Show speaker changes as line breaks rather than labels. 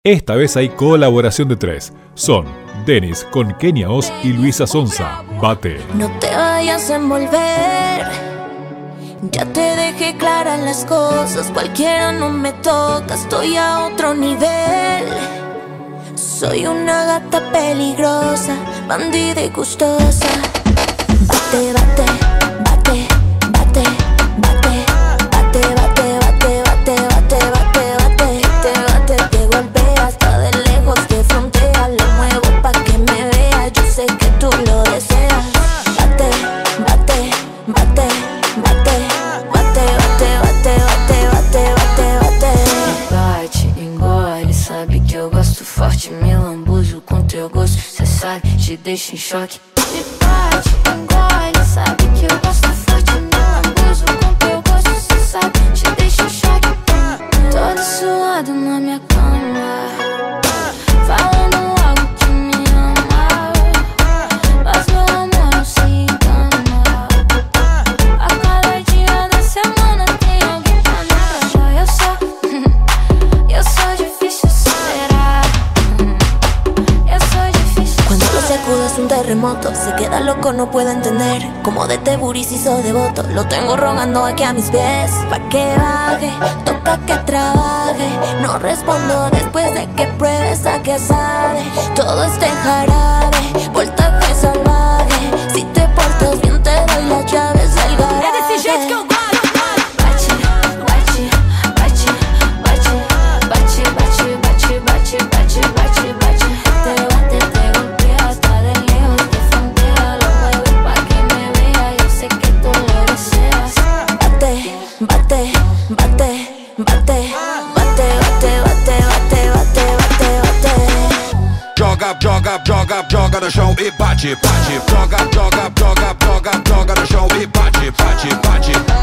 Esta vez hay colaboración de tres. Son Dennis con Kenia Oz y Luisa Sonza. Bate.
No te vayas a envolver, ya te dejé claras las cosas. Cualquiera no me toca, estoy a otro nivel. Soy una gata peligrosa, bandida y gustosa. Bate, bate, bate, bate, bate, bate, bate, bate, bate, bate, bate, bate, te golpea hasta de lejos, de frontera. Lo muevo pa' que me veas, yo sé que tú lo deseas. Bate, bate, bate, bate, bate, bate, bate, bate, bate, bate.
Bate, engole, sabe que eu gosto forte. Me lambuzo com teu gosto, cê sabe, te deixa em choque. Me bate, engole, sabe que eu gosto forte. Me lambuzo com teu gosto, cê sabe, te deixa em choque. Todo suado na minha cama, falando algo que me ama, mas meu amor não se engana. A cada dia da semana tem alguém pra me agradar. Eu sou difícil superar. Eu sou difícil.
Cuando lo sacudo es un terremoto, se queda loco, no puede entender. Como de Teburi se hizo devoto, lo tengo rogando aquí a mis pies. Pa' que baje, toca que trabaje. No respondo después de que pruebes a que sabe. Todo este jarabe, voltaje salvaje. Si te portas bien te doy las llaves del garaje.
É desse jeito que eu gosto. Bate, bate, bate, bate, bate, bate, bate, bate, bate, bate. Te bate, te golpea hasta de lejos, de frontera. Lo muevo pa' que me vea, yo sé que tú lo deseas.
Bate, bate, bate, bate, bate, bate, bate, bate, bate, bate, bate.
Joga, joga, joga, joga no chão e bate, bate. Joga, joga, joga, joga, joga no chão e bate, bate, bate.